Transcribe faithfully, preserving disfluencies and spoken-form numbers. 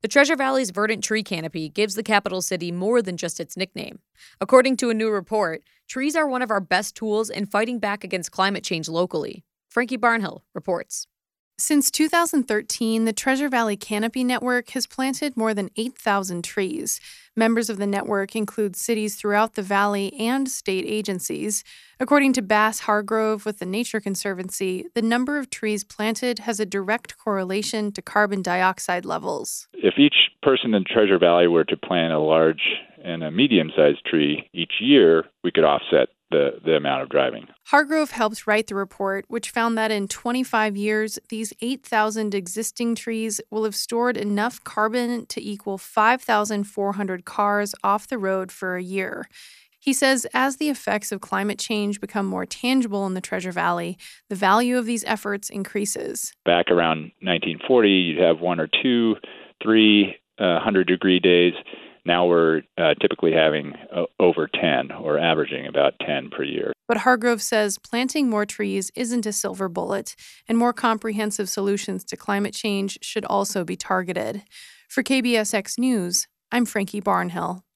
The Treasure Valley's verdant tree canopy gives the capital city more than just its nickname. According to a new report, trees are one of our best tools in fighting back against climate change locally. Frankie Barnhill reports. Since two thousand thirteen, the Treasure Valley Canopy Network has planted more than eight thousand trees. Members of the network include cities throughout the valley and state agencies. According to Bass Hargrove with the Nature Conservancy, the number of trees planted has a direct correlation to carbon dioxide levels. If each person in Treasure Valley were to plant a large and a medium-sized tree each year, we could offset the, the amount of driving. Hargrove helped write the report, which found that in twenty-five years, these eight thousand existing trees will have stored enough carbon to equal five thousand four hundred cars off the road for a year. He says as the effects of climate change become more tangible in the Treasure Valley, the value of these efforts increases. Back around nineteen forty, you'd have one or two, three uh, hundred-degree days. Now we're uh, typically having uh, over ten, or averaging about ten per year. But Hargrove says planting more trees isn't a silver bullet, and more comprehensive solutions to climate change should also be targeted. For K B S X News, I'm Frankie Barnhill.